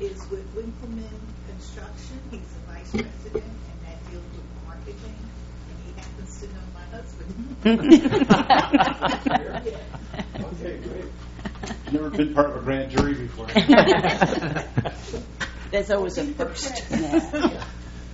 is with Winkleman Construction. He's the vice president, and that deals with marketing. And he happens to know my husband. Okay, great. Never been part of a grand jury before. There's always a first. Yeah.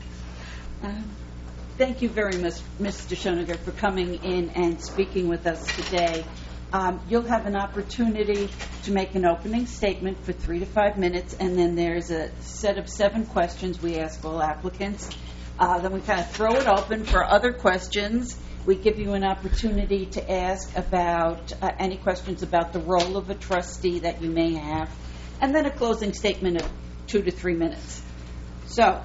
Thank you very much, Mr. Schoeniger, for coming in and speaking with us today. You'll have an opportunity to make an opening statement for 3 to 5 minutes, and then there's a set of 7 questions we ask all applicants. Then we kind of throw it open for other questions. We give you an opportunity to ask about any questions about the role of a trustee that you may have, and then a closing statement of 2 to 3 minutes. So,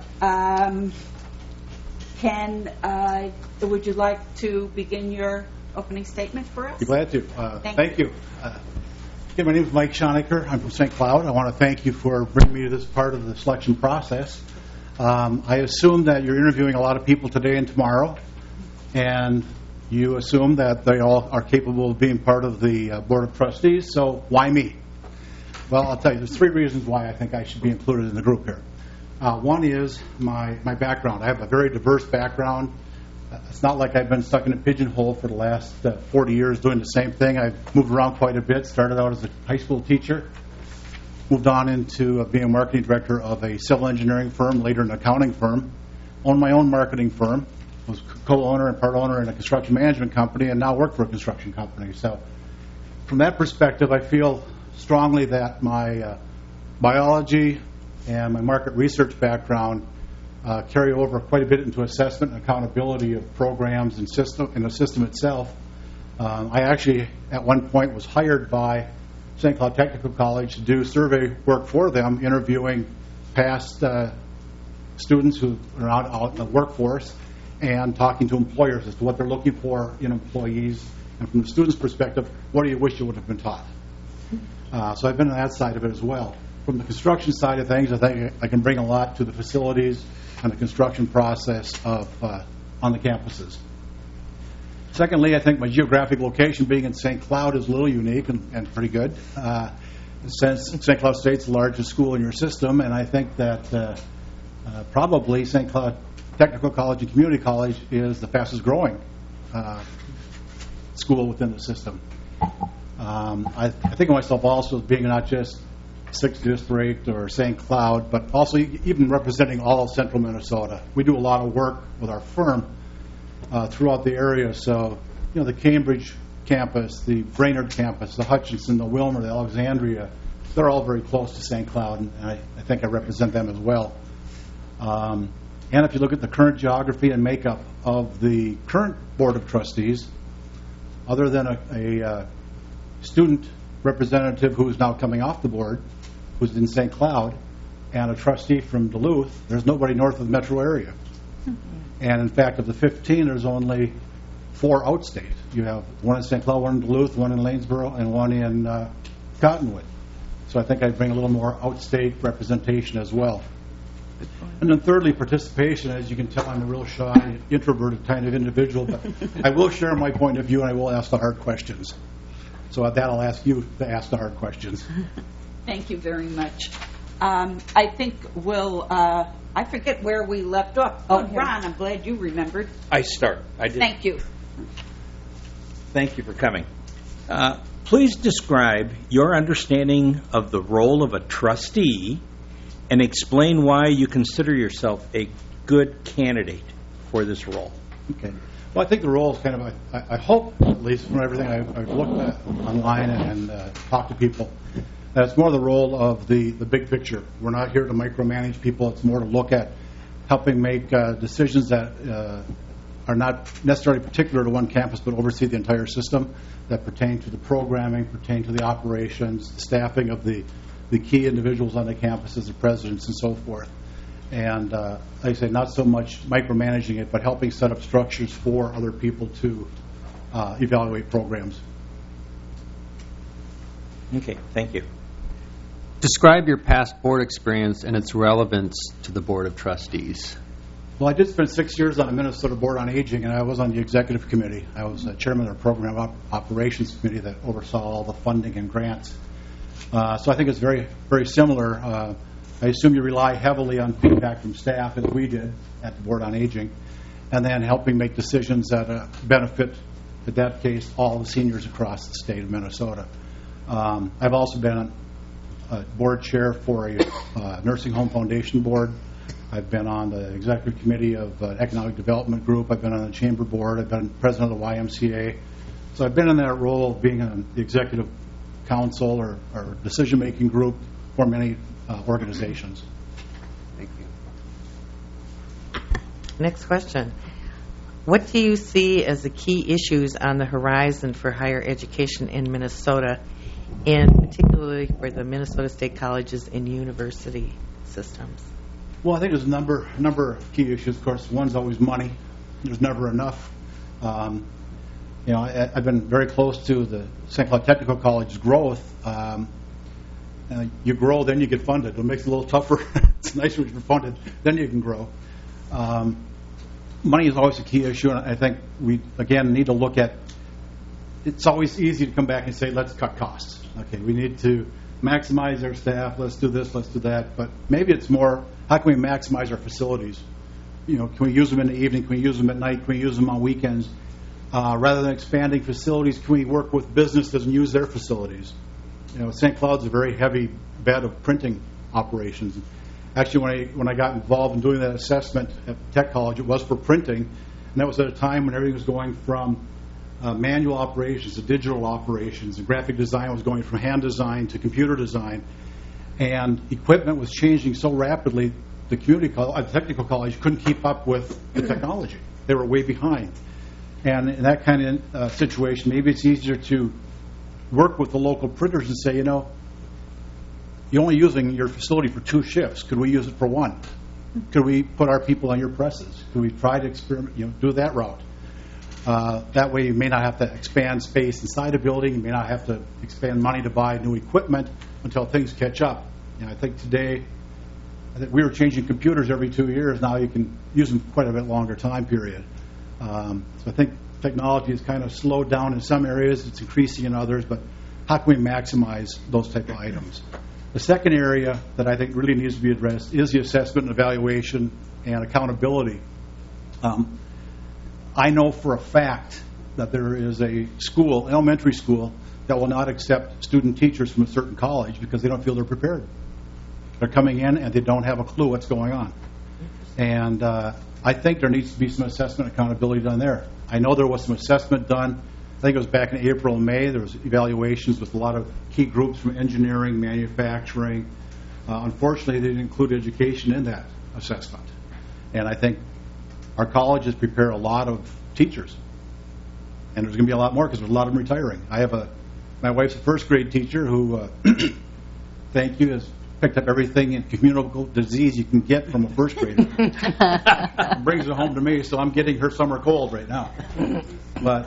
would you like to begin your opening statement for us? Be glad to. Thank you. My name is Mike Schoeniger. I'm from St. Cloud. I want to thank you for bringing me to this part of the selection process. I assume that you're interviewing a lot of people today and tomorrow, and you assume that they all are capable of being part of the Board of Trustees, so why me? Well, I'll tell you, there's 3 reasons why I think I should be included in the group here. One is my background. I have a very diverse background. It's not like I've been stuck in a pigeonhole for the last 40 years doing the same thing. I've moved around quite a bit. Started out as a high school teacher, moved on into being a marketing director of a civil engineering firm, later an accounting firm, owned my own marketing firm, was co-owner and part owner in a construction management company, and now work for a construction company. So from that perspective, I feel strongly that my biology and my market research background carry over quite a bit into assessment and accountability of programs and the system itself. I actually, at one point, was hired by St. Cloud Technical College to do survey work for them, interviewing past students who are out in the workforce and talking to employers as to what they're looking for in employees. And from the student's perspective, what do you wish you would have been taught? So I've been on that side of it as well. From the construction side of things, I think I can bring a lot to the facilities and the construction process of on the campuses. Secondly, I think my geographic location being in St. Cloud is a little unique and pretty good. Since St. Cloud State's the largest school in your system, and I think that probably St. Cloud Technical College and Community College is the fastest growing school within the system. I think of myself also as being not just 6th District or St. Cloud, but also even representing all of central Minnesota. We do a lot of work with our firm throughout the area. So, the Cambridge campus, the Brainerd campus, the Hutchinson, the Wilmer, the Alexandria, they're all very close to St. Cloud, and I think I represent them as well. And if you look at the current geography and makeup of the current Board of Trustees, other than a student representative who is now coming off the board, who's in St. Cloud, and a trustee from Duluth, there's nobody north of the metro area. Mm-hmm. And in fact, of the 15, there's only 4 outstate. You have one in St. Cloud, one in Duluth, one in Lanesboro, and one in Cottonwood. So I think I'd bring a little more outstate representation as well. And then thirdly, participation. As you can tell, I'm a real shy, introverted kind of individual, but I will share my point of view and I will ask the hard questions. So at that, I'll ask you to ask the hard questions. Thank you very much. I think I forget where we left off. Oh, Ron, I'm glad you remembered. I did. Thank you. Thank you for coming. Please describe your understanding of the role of a trustee and explain why you consider yourself a good candidate for this role. Okay. Well, I think the role is kind of, I hope, at least from everything I've looked at online and talked to people, that it's more the role of the big picture. We're not here to micromanage people. It's more to look at helping make decisions that are not necessarily particular to one campus, but oversee the entire system, that pertain to the programming, pertain to the operations, the staffing of the key individuals on the campuses, the presidents, and so forth. And like I say, not so much micromanaging it, but helping set up structures for other people to evaluate programs. Okay, thank you. Describe your past board experience and its relevance to the Board of Trustees. Well, I did spend 6 years on the Minnesota Board on Aging, and I was on the executive committee. I was chairman of the program operations committee that oversaw all the funding and grants. So I think it's very, very similar. I assume you rely heavily on feedback from staff, as we did at the Board on Aging, and then helping make decisions that benefit, in that case, all the seniors across the state of Minnesota. I've also been a board chair for a nursing home foundation board. I've been on the executive committee of economic development group. I've been on the chamber board. I've been president of the YMCA. So I've been in that role of being on the executive council or decision-making group for many organizations. Thank you. Next question. What do you see as the key issues on the horizon for higher education in Minnesota, and particularly for the Minnesota State colleges and university systems? Well, I think there's a number of key issues. Of course, one's always money. There's never enough. I've been very close to the St. Cloud Technical College's growth. You grow, then you get funded. It makes it a little tougher. It's nicer when you're funded, then you can grow. Money is always a key issue, and I think we, again, need to look at, it's always easy to come back and say, let's cut costs. Okay, we need to maximize our staff, let's do this, let's do that, but maybe it's more, how can we maximize our facilities? Can we use them in the evening, can we use them at night, can we use them on weekends? Rather than expanding facilities, can we work with businesses and use their facilities? St. Cloud's a very heavy bed of printing operations. Actually, when I got involved in doing that assessment at Tech College, it was for printing, and that was at a time when everything was going from manual operations to digital operations, and graphic design was going from hand design to computer design, and equipment was changing so rapidly, the technical college couldn't keep up with the technology. They were way behind. And in that kind of situation, maybe it's easier to work with the local printers and say, you're only using your facility for 2 shifts. Could we use it for 1? Could we put our people on your presses? Could we try to experiment, do that route? That way you may not have to expand space inside a building. You may not have to expand money to buy new equipment until things catch up. I think today, we were changing computers every 2 years. Now you can use them quite a bit longer time period. So I think technology has kind of slowed down in some areas. It's increasing in others. But how can we maximize those type of items? The second area that I think really needs to be addressed is the assessment and evaluation and accountability. I know for a fact that there is a school, elementary school, that will not accept student teachers from a certain college because they don't feel they're prepared. They're coming in and they don't have a clue what's going on. And I think there needs to be some assessment and accountability done there. I know there was some assessment done. I think it was back in April and May. There was evaluations with a lot of key groups from engineering, manufacturing. Unfortunately, they didn't include education in that assessment. And I think our colleges prepare a lot of teachers. And there's going to be a lot more because there's a lot of them retiring. My wife's a first grade teacher who, thank you, has picked up everything in communicable disease you can get from a first grader. Brings it home to me, so I'm getting her summer cold right now. But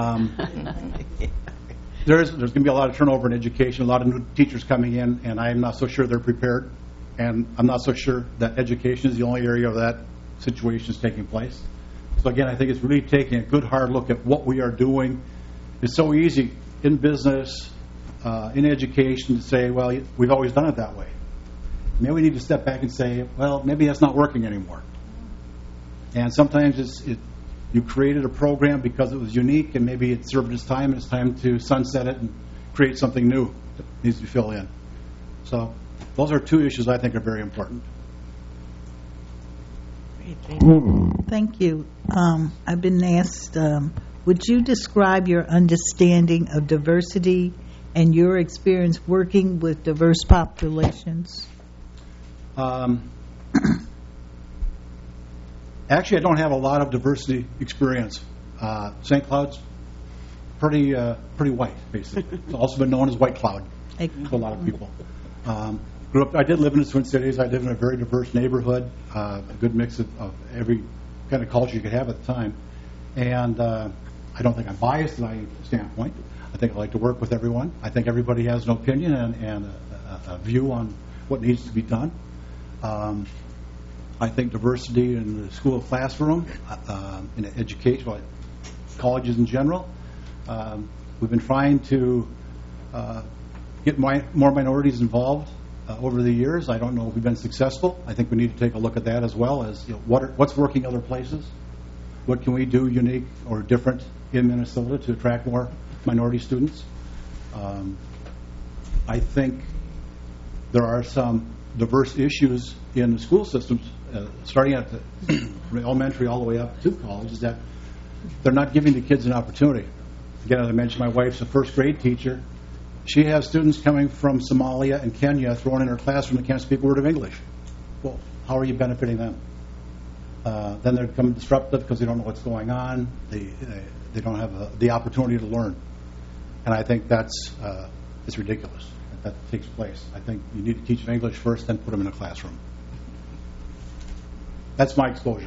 there's going to be a lot of turnover in education, a lot of new teachers coming in, and I'm not so sure they're prepared. And I'm not so sure that education is the only area of that situation is taking place. So again, I think it's really taking a good hard look at what we are doing. It's so easy in business, in education to say, well, we've always done it that way. Maybe we need to step back and say, well, maybe that's not working anymore. And sometimes you created a program because it was unique and maybe it served its time and it's time to sunset it and create something new that needs to be filled in. So those are 2 issues I think are very important. Great, thank you. Thank you. I've been asked, would you describe your understanding of diversity and your experience working with diverse populations? Actually, I don't have a lot of diversity experience. St. Cloud's pretty white, basically. It's also been known as White Cloud to a lot of people. I did live in the Twin Cities. I live in a very diverse neighborhood, a good mix of every kind of culture you could have at the time. And I don't think I'm biased in my standpoint. I think I like to work with everyone. I think everybody has an opinion and a view on what needs to be done. I think diversity in the school classroom, in education, well, colleges in general. We've been trying to get more minorities involved over the years. I don't know if we've been successful. I think we need to take a look at that as well as what's working other places. What can we do unique or different in Minnesota to attract more minority students? I think there are some diverse issues in the school systems, starting at the elementary all the way up to college, is that they're not giving the kids an opportunity. Again, as I mentioned, my wife's a first grade teacher. She has students coming from Somalia and Kenya thrown in her classroom that can't speak a word of English. Well, how are you benefiting them? Then they become disruptive because they don't know what's going on. They don't have the opportunity to learn. And I think that's it's ridiculous that takes place. I think you need to teach them English first, then put them in a classroom. That's my exposure.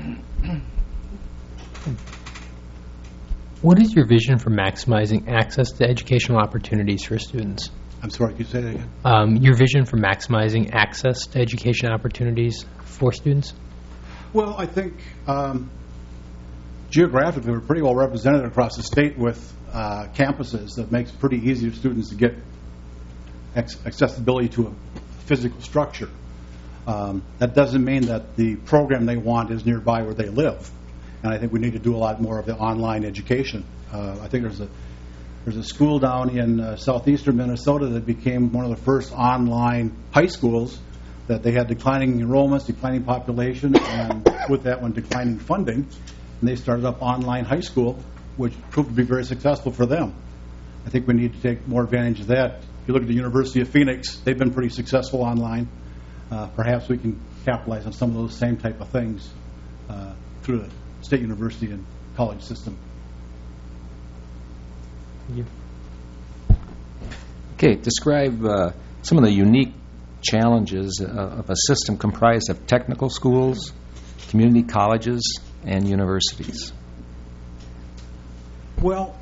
What is your vision for maximizing access to educational opportunities for students? I'm sorry, can you say that again? Your vision for maximizing access to education opportunities for students? Well, I think geographically we're pretty well represented across the state with campuses that makes it pretty easy for students to get accessibility to a physical structure. That doesn't mean that the program they want is nearby where they live. And I think we need to do a lot more of the online education. I think there's a school down in southeastern Minnesota that became one of the first online high schools that they had declining enrollments, declining population, and with that one declining funding. And they started up online high school, which proved to be very successful for them. I think we need to take more advantage of that. If you look at the University of Phoenix, they've been pretty successful online. Perhaps we can capitalize on some of those same type of things through the state university and college system. Okay, describe some of the unique challenges of a system comprised of technical schools, community colleges, and universities. Well,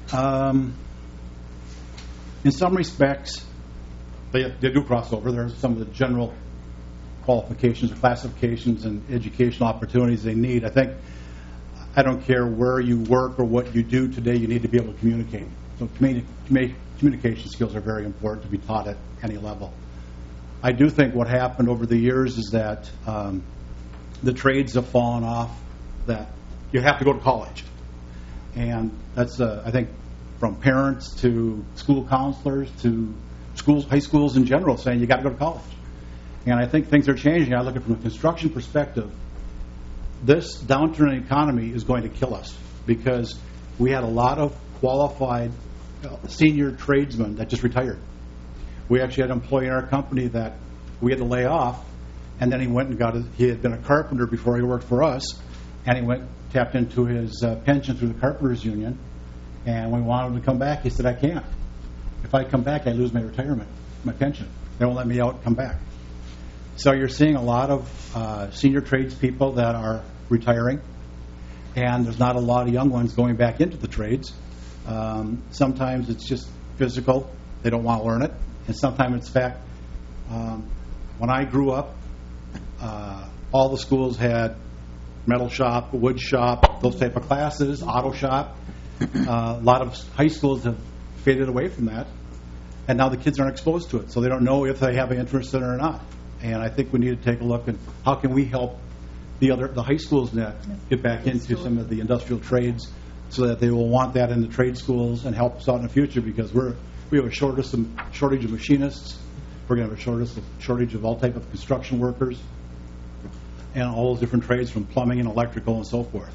in some respects, they do cross over. There's some of the general qualifications or classifications and educational opportunities they need. I don't care where you work or what you do today, you need to be able to communicate. So communication skills are very important to be taught at any level. I do think what happened over the years is that the trades have fallen off, that you have to go to college. And that's, I think, from parents to school counselors to schools, high schools in general, saying you got to go to college. And I think things are changing. I look at it from a construction perspective. This downturn in the economy is going to kill us because we had a lot of qualified senior tradesmen that just retired. We actually had an employee in our company that we had to lay off, and then he went and he had been a carpenter before he worked for us, and he tapped into his pension through the Carpenters Union, and when we wanted him to come back, he said, I can't. If I come back, I lose my retirement, my pension. They won't let me out and come back. So you're seeing a lot of senior tradespeople that are retiring, and there's not a lot of young ones going back into the trades. Sometimes it's just physical. They don't want to learn it. And sometimes it's fact. When I grew up, all the schools had metal shop, wood shop, those type of classes, auto shop. A lot of high schools have faded away from that, and now the kids aren't exposed to it, so they don't know if they have an interest in it or not. And I think we need to take a look at how can we help the high schools get back into some of the industrial trades so that they will want that in the trade schools and help us out in the future, because we have a shortage of machinists. We're going to have a shortage of all type of construction workers and all those different trades from plumbing and electrical and so forth.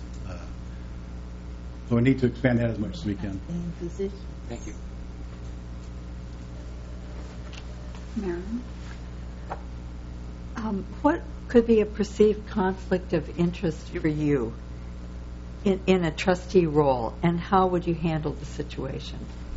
So we need to expand that as much as we can. Thank you. Marilyn? What could be a perceived conflict of interest for you in a trustee role, and how would you handle the situation?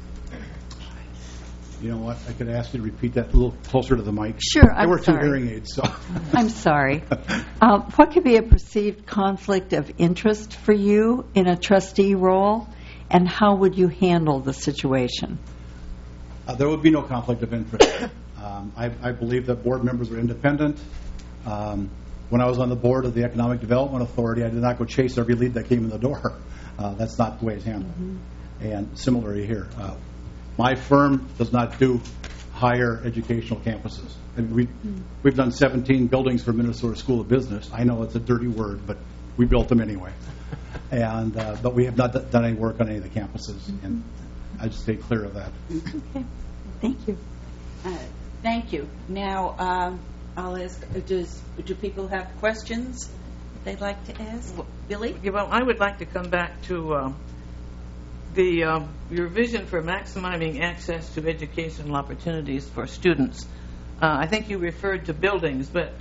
You know what? I could ask you to repeat that a little closer to the mic. Sure, I wear two hearing aids, so. I'm sorry. What could be a perceived conflict of interest for you in a trustee role, and how would you handle the situation? There would be no conflict of interest. I believe that board members are independent. When I was on the board of the Economic Development Authority, I did not go chase every lead that came in the door. That's not the way it's handled. Mm-hmm. And similarly here. My firm does not do higher educational campuses. And we've done 17 buildings for Minnesota School of Business. I know it's a dirty word, but we built them anyway. And but we have not done any work on any of the campuses, and I just stay clear of that. Okay. Thank you. Thank you. Now, I'll ask, do people have questions they'd like to ask? Billy? Yeah, well, I would like to come back to your vision for maximizing access to educational opportunities for students. I think you referred to buildings, but,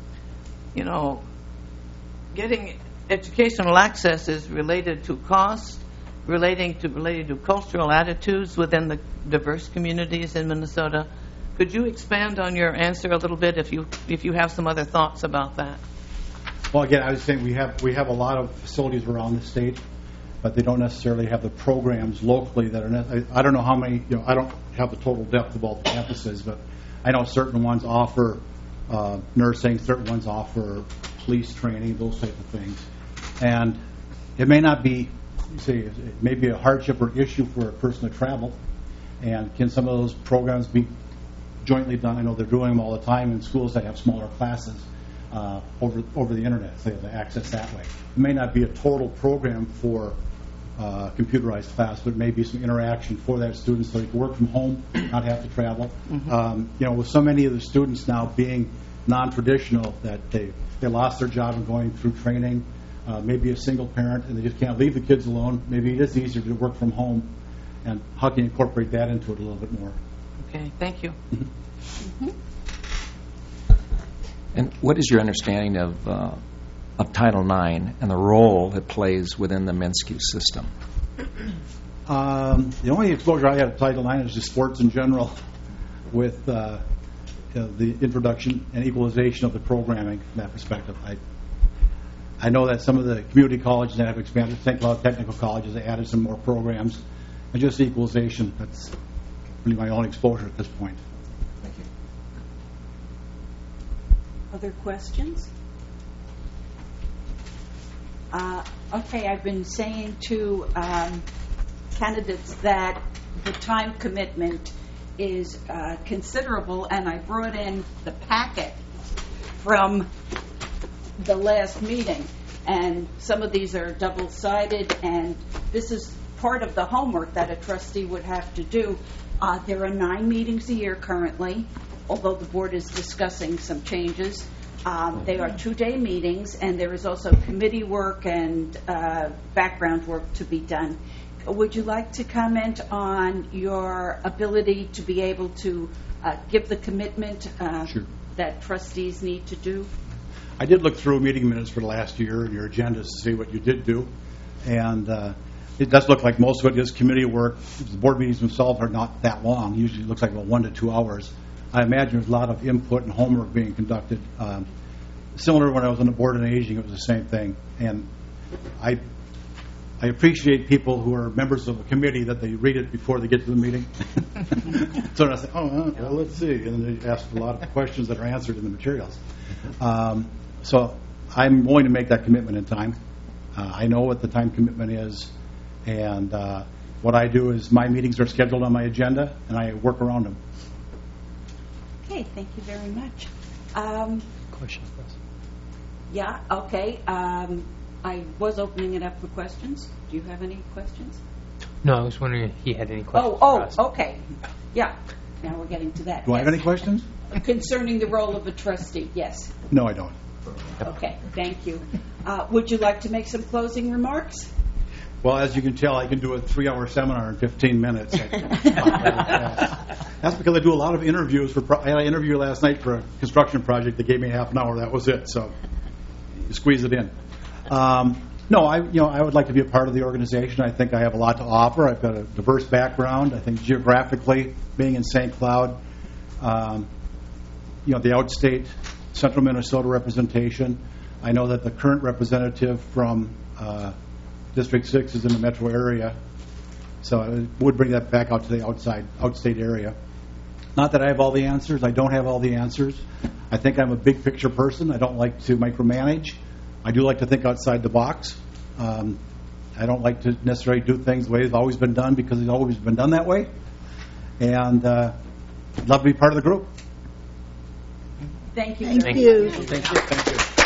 getting educational access is related to cost, related to cultural attitudes within the diverse communities in Minnesota. Could you expand on your answer a little bit if you have some other thoughts about that? Well, again, I was saying we have a lot of facilities around the state, but they don't necessarily have the programs locally that are. I don't know how many. I don't have the total depth of all the campuses, but I know certain ones offer nursing, certain ones offer police training, those type of things, and it may not be. It may be a hardship or issue for a person to travel, and can some of those programs be jointly done? I know they're doing them all the time in schools that have smaller classes over the internet, so they have access that way. It may not be a total program for computerized class, but maybe some interaction for that student so they can work from home, not have to travel. Mm-hmm. With so many of the students now being non-traditional, that they lost their job and going through training, maybe a single parent, and they just can't leave the kids alone. Maybe it is easier to work from home, and how can you incorporate that into it a little bit more? Okay, thank you. Mm-hmm. Mm-hmm. And what is your understanding of Title IX and the role it plays within the Minsky system? The only exposure I have to Title IX is just sports in general, with the introduction and equalization of the programming from that perspective. I know that some of the community colleges that have expanded, St. Cloud Technical Colleges, have added some more programs, and just equalization. That's really my only exposure at this point. Thank you. Other questions? Okay, I've been saying to candidates that the time commitment is considerable, and I brought in the packet from the last meeting, and some of these are double-sided, and this is part of the homework that a trustee would have to do. There are 9 meetings a year currently, although the board is discussing some changes. They are 2-day meetings, and there is also committee work and background work to be done. Would you like to comment on your ability to be able to give the commitment Sure. that trustees need to do? I did look through meeting minutes for the last year and your agendas to see what you did do, and it does look like most of it is committee work. The board meetings themselves are not that long. Usually it looks like about 1 to 2 hours. I imagine there's a lot of input and homework being conducted. Similar to when I was on the board on aging, it was the same thing. And I appreciate people who are members of a committee that they read it before they get to the meeting. So I say, well, let's see. And then they ask a lot of questions that are answered in the materials. So I'm willing to make that commitment in time. I know what the time commitment is. And what I do is my meetings are scheduled on my agenda, and I work around them. Okay, thank you very much. Question for us. Yeah, okay. I was opening it up for questions. Do you have any questions? No, I was wondering if he had any questions for us. Okay. Yeah, now we're getting to that. Do I have any questions? Concerning the role of a trustee, yes. No, I don't. Okay, thank you. Would you like to make some closing remarks? Well, as you can tell, I can do a 3-hour seminar in 15 minutes. That's because I do a lot of interviews. I had an interview last night for a construction project. They gave me half an hour. That was it. So you squeeze it in. No, I would like to be a part of the organization. I think I have a lot to offer. I've got a diverse background. I think geographically, being in St. Cloud, the outstate Central Minnesota representation. I know that the current representative from District 6 is in the metro area, so I would bring that back out to the outstate area. Not that I have all the answers. I don't have all the answers. I think I'm a big picture person. I don't like to micromanage. I do like to think outside the box. I don't like to necessarily do things the way it's always been done because it's always been done that way. And love to be part of the group. Thank you. Thank you. Thank you.